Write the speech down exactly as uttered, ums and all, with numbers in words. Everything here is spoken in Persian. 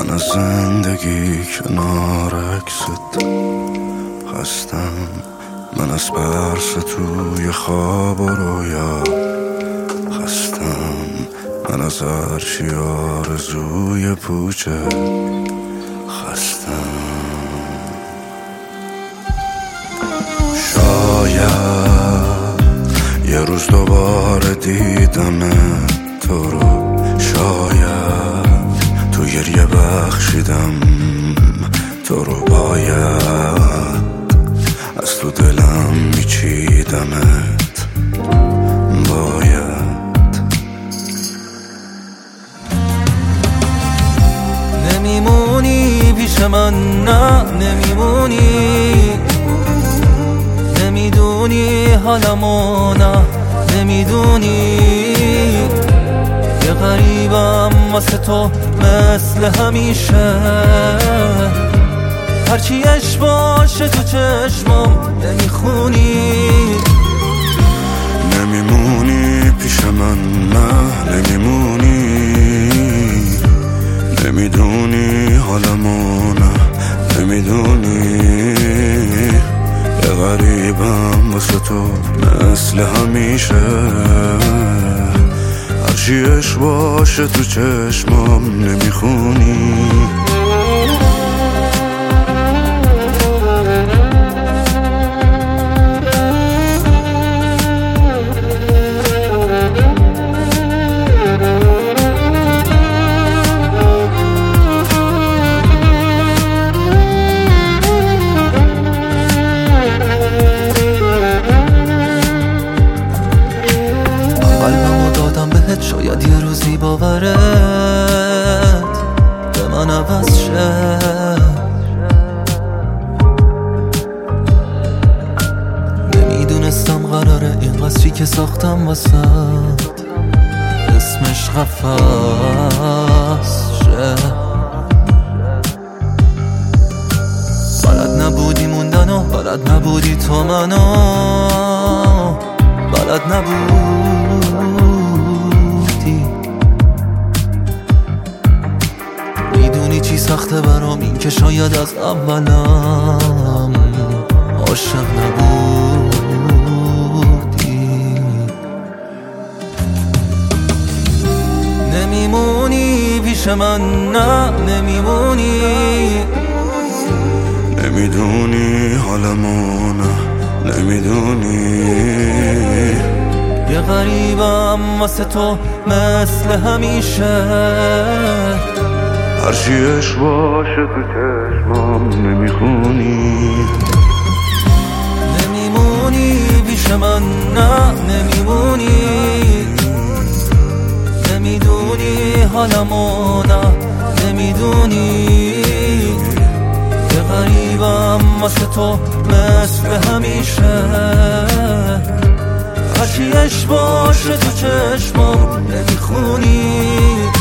من از زندگی کنار عکست خستم، من از برس توی خواب و رویا خستم، من از هرچی آرزوی پوچه خستم. شاید یه روز دوباره دیدم تو رو، شاید تو گریه بخشیدم تو رو، باید از تو دلم میچیدمت، باید. نمیمونی پیش من، نه نمیمونی، نمیدونی حالمو، نه نمیدونی، یه غریبم واسه تو مثل همیشه، هرچی اش باشه تو چشمم نمیخونی. نمیمونی پیش من، نه نمیمونی، نمیدونی حالمو، نه نمیدونی، یه غریبم واسه تو مثل همیشه، هرچی اش باشه تو چشمم نمیخونی. شاید یه روزی باورت به من عوض شه، نمیدونستم قراره این قصری که ساختم واسه اسمش قفس شه. بلد نبودی موندنو، بلد نبودی تو منو، بلد نبودی، میدونی چی سخته برام، این که شاید از اولم عاشق نبودی. نمیمونی پیش من، نه نمیمونی، نمیدونی حالمو، نه نمیدونی، یه غریبم واسه تو مثل همیشه، هرچی اش باشه تو چشمم نمیخونی. نمیمونی پیش من، نه نمیمونی، نمیدونی حالمو، نه نمیدونی، یه غریبم واسه تو مثل همیشه، هرچی اش باشه تو چشمم نمیخونی.